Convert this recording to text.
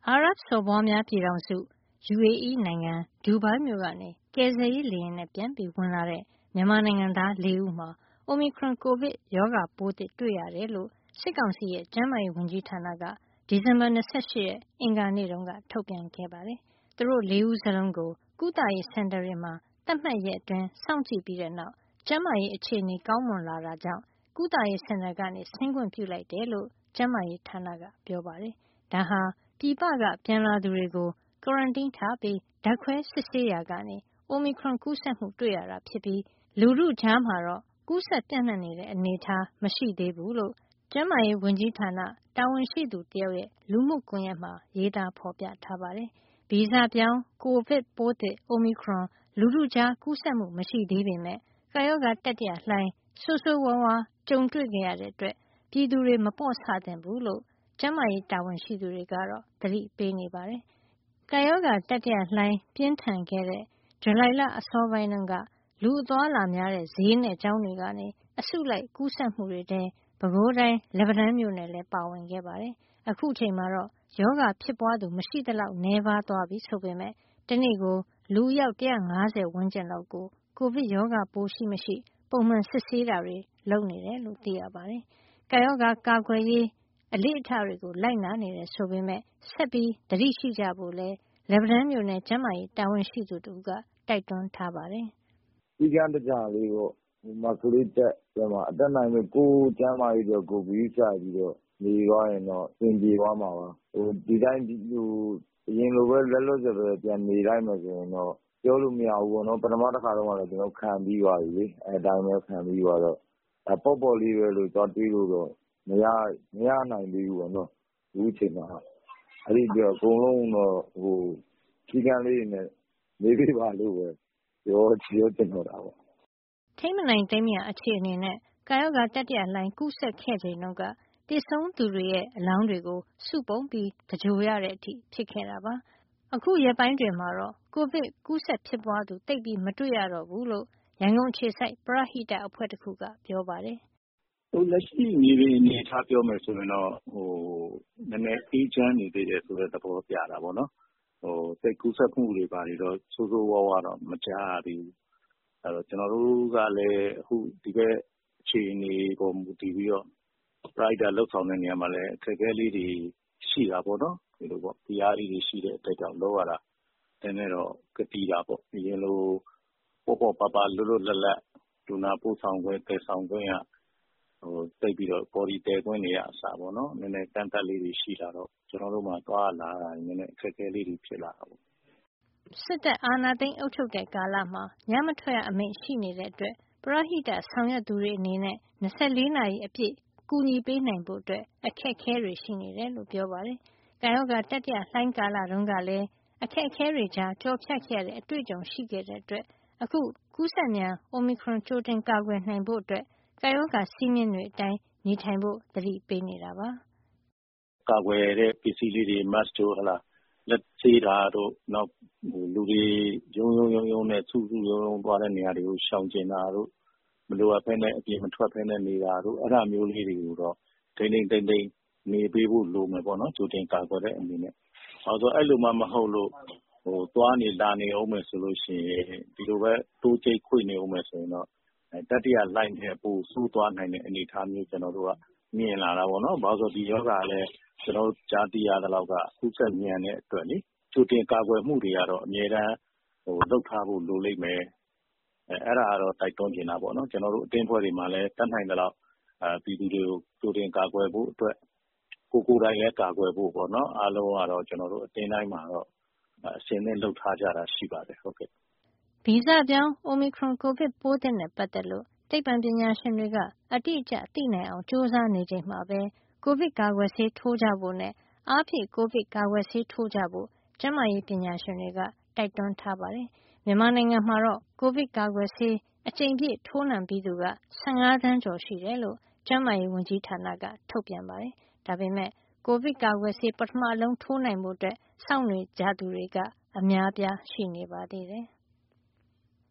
အာရပ်စော်ဘွားများပြည်ထောင်စု UAE နိုင်ငံဒူဘိုင်းမြို့ကနေကယ်ဆယ်ရေးလေယာဉ်နဲ့ပြန်ဝင်လာတဲ့မြန်မာနိုင်ငံသား 4 ဦးမှာ Omicron ကိုဗစ်ရောဂါပိုးသစ်တွေ့ရတယ်လို့စစ်ကောင်စီရဲ့ကျန်းမာရေးဝန်ကြီးဌာနကဒီဇင်ဘာ 28 ရက်အင်္ဂါနေ့တုန်းကထုတ်ပြန်ခဲ့ပါတယ်။သူတို့ 4 ဦးစလုံးကိုကုသရေးစင်တာတွေမှာသတ်မှတ်ရက်အတွင်းစောင့်ကြည့်ပြီးတဲ့နောက်ကျန်းမာရေးအခြေအနေကောင်းမွန်လာတာကြောင့်ကုသရေးစင်တာကနေဆင်းခွင့်ပြုလိုက်တယ်လို့ကျန်းမာရေးဌာနကပြောပါတယ်။ဒါဟာပြည်ပကပြန်လာသူတွေကို quarantine ထားပြီးဓာတ်ခွဲစစ်ဆေးရာကနေ Omicron ကူးစက်မှုတွေ့ရတာဖြစ်ပြီးလူထုကြားမှာတော့ကူးစက်ပြန့်နှံ့နေတဲ့အနေအထားမရှိသေးဘူးလို့ကျန်းမာရေးဝန်ကြီးဌာနတာဝန်ရှိသူတယောက်ရဲ့လူမှုကွန်ရက်မှာရေးသားဖော်ပြထားပါတယ်။ဗီဇပြောင်းကိုဗစ်ပိုးသစ် Omicron လူထုကြားကူးစက်မှုမရှိသေးပေမဲ့ကာရောဂါတတိယလှိုင်းဆိုးဆိုးဝါးဝါးကြုံတွေ့ခဲ့ရတဲ့အတွက်ပြည်သူတွေမပေါ့ဆသင့်ဘူးလို့ကျန်းမာရေးတာဝန်ရှိသူတွေကတော့သတိပေးနေပါတယ်။ကာရောဂါတတိယလှိုင်းပြင်းထန်ခဲ့တဲ့ဇူလိုင်လအစောပိုင်းတုန်းကလူအသွားလာများတဲ့ဈေးနဲ့ကျောင်းတွေကနေအစုလိုက်ကူးစက်မှုတွေထဲပဲခူးတိုင်းလက်ပံတန်းမြို့နယ်လည်းပါဝင်ခဲ့ပါတယ်။အခုအချိန်မှာတော့ယောဂဖြစ်ပွားသူမရှိသလောက်နည်းပါးသွားပြီဆိုပေမဲ့တနေ့ကိုလူအယောက်150ဝန်းကျင်လောက်ကိုကိုဗစ်ရောဂါပိုးရှိမရှိပုံမှန်စစ်ဆေးတာတွေလုပ်နေတယ်လို့သိရပါတယ်။ကာရောဂါကာကွယ်ရေးအလေ့အထတွေကိုလိုက်နာနေတယ်ဆိုပေမဲ့ဆက်ပြီးသတိရှိကြဖို့လဲလက်ပံတန်းမြို့နယ်ကျန်းမာရေးတာဝန်ရှိသူတူကတိုက်တွန်းထားပါတယ်။ဒီကံတကြလေးပေါ့မကလေးတက်ပြန်မှာအတက်နိုင်မဲ့ကိုကျန်းမာရေးတော့ကိုပြီးကြပြီးတော့နေသွားရင်တော့သင်ပြေသွားမှာပါဒီတိုင်းအရင်လိုပဲလက်လွတ်စပယ်ပြန်နေလိုက်မှဆိုရင်တော့ပြောလို့မရဘူးပေါ့နော်ပထမတစ်ခါတော့လည်းကျွန်တော်ခံပြီးသွားပြီလေအဲအတိုင်းပဲခံပြီးသွားတော့ပေါ့ပေါ့လေးပဲလို့သွားတွေးလို့တော့မရနိုင်သေးဘူးပေါ့နော်ဒီအချိန်မှာအဲ့ဒီတော့အကုန်လုံးတော့ဒီကံလေးနဲ့နေပြပါလို့ပဲပြောချင်တော့တာပေါ့ထိမနိုင်သိမ့်ရအခြေအနေနဲ့ကာယောဂါတတိယလှိုင်းကူးစက်ခဲ့ချိန်တုန်းကတည်ဆုံးသူတွေရဲ့အလောင်းတွေကိုစုပုံပြီးတကြိုရတဲ့အထိဖြစ်ခဲ့တာပါအခုရက်ပိုင်းတွေမှာတော့ကိုဗစ်ကူးစက်ဖြစ်ပွားသူတိတ်ပြီးမတွေ့ရတော့ဘူးလို့ရန်ကုန်အခြေစိုက်ပရဟိတအဖွဲ့တစ်ခုကပြောပါတယ်လက်ရှိမြေပြင်အနေအထားပြောမယ်ဆိုရင်တော့နည်းနည်းအေးချမ်းနေသေးတယ်ဆိုတဲ့သဘောပြတာပေါ့နော်စိတ်ကူးစက်မှုတွေပါနေတော့ဆိုးဆိုးဝါးဝါးတော့မကြားရသေးဘူးအဲ့တော့ကျွန်တော်တို့ကလည်းအခုဒီဘက်အခြေအနေပေါ်မူတည်ပြီးတော့ Rider လောက်ဆောင်တဲ့နေရာမှာလည်းအခက်အခဲလေးတွေရှိတာပေါ့နော်ဒီလိုပေါ့တရားလေးတွေရှိတဲ့အတွက်ကြောင့်လောက်ရတာနည်းနည်းတော့ကတိတာပေါ့အရင်လိုပေါ့ပပလွတ်လွတ်လပ်လပ်လူနာပို့ဆောင်ခွင့်တည်ဆောင်ခွင့်ရတိတ်ပြီးတော့ body တဲခွင့်တွေအစားပေါ့နော်နည်းနည်းတန်တက်လေးတွေရှိလာတော့ကျွန်တော်တို့မှာသွားလာတာနည်းနည်းအခက်အခဲလေးတွေဖြစ်လာတာပေါ့စစ်တပ်အာဏာသိမ်းအုပ်ချုပ်တဲ့ကာလမှာညမထွက်ရအမိန့်ရှိနေတဲ့အတွက်ပရဟိတဆောင်ရွက်သူတွေအနေနဲ့24နာရီအပြည့်ကူညီပေးနိုင်ဖို့အတွက်အခက်အခဲတွေရှိနေတယ်လို့ပြောပါတယ်။ကာယောဂါတတိယလှိုင်းကာလတုန်းကလည်းအခက်အခဲတွေကြားကြော်ဖြတ်ခဲ့ရတဲ့အတွေ့အကြုံရှိခဲ့တဲ့အတွက်အခုကူးစက်မြန် Omicron ကြိုတင်ကာကွယ်နိုင်ဖို့အတွက်ကာယောဂါစည်းမျဉ်းတွေအတိုင်းနေထိုင်ဖို့သတိပေးနေတာပါ။ကာကွယ်တဲ့ပစ္စည်းလေးတွေ mask တို့လက်ဆေးတာတို့နောက်လူတွေရုံနဲ့စုရုံသွားတဲ့နေရာတွေကိုရှောင်ကျဉ်တာတို့မလိုအပ်ဘဲနဲ့အပြင်မထွက်ဘဲနဲ့နေတာတို့အဲ့ဒါမျိုးလေးတွေကိုတော့တိမ့်နေပေးဖို့လိုမယ်ပေါ့နော်ကြိုတင်ကာကွယ်တဲ့အနေနဲ့အဲ့လိုမှမဟုတ်လို့သွားနေလာနေအောင်မယ်ဆိုလို့ရှိရင်ဒီလိုပဲတိုးကျိတ်ခွေနေအောင်မယ်ဆိုရင်တော့တတိယလှိုင်းနဲ့ပိုဆိုးသွားနိုင်တဲ့အနေအထားမျိုးကျွန်တော်တို့ကမြင်လာတာပေါ့နော်ဘာလို့ဆိုဒီယောဂလည်းကျွန်တော်ကြားသိရတဲ့လောက်ကကူးစက်မြန်တဲ့အတွက်လေကြိုတင်ကာကွယ်မှုတွေကတော့အများတန်းလုပ်ထားဖို့လိုလိမ့်မယ်အဲ့ဒါကတော့တိုက်တွန်းနေတာပေါ့နော်ကျွန်တော်တို့အတင်းဖွဲ့တွေမှာလည်းတတ်နိုင်တဲ့လောက်ပြည်သူတွေကိုကြိုတင်ကာကွယ်ဖို့အတွက်ကိုယ်တိုင်လည်းကာကွယ်ဖို့ပေါ့နော်အားလုံးကတော့ကျွန်တော်တို့အတင်းတိုင်းမှာတော့အစဉ်နဲ့လှုပ်ထားကြတာရှိပါတယ်ဟုတ်ကဲ့ဗီဇပြောင်း Omicron ကိုဗစ်ပိုးသစ်နဲ့ပတ်သက်လို့သိပ္ပံပညာရှင်တွေကအတိအကျသိနိုင်အောင်စူးစမ်းနေချိန်မှာပဲကိုဗစ်ကာကွယ်ဆေးထိုးကြဖို့နဲ့အားဖြည့်ကိုဗစ်ကာကွယ်ဆေးထိုးကြဖို့ကျန်းမာရေးပညာရှင်တွေကတိုက်တွန်းထားပါတယ်။မြန်မာနိုင်ငံမှာတော့ကိုဗစ်ကာကွယ်ဆေးအကြိမ်ပြည့်ထိုးနှံပြီးသူက15သန်းကျော်ရှိတယ်လို့ကျန်းမာရေးဝန်ကြီးဌာနကထုတ်ပြန်ပါတယ်။ဒါပေမဲ့ကိုဗစ်ကာကွယ်ဆေးပထမအလုံးထိုးနိုင်ဖို့စောင့်နေကြသူတွေကအများအပြားရှိနေပါသေးတယ်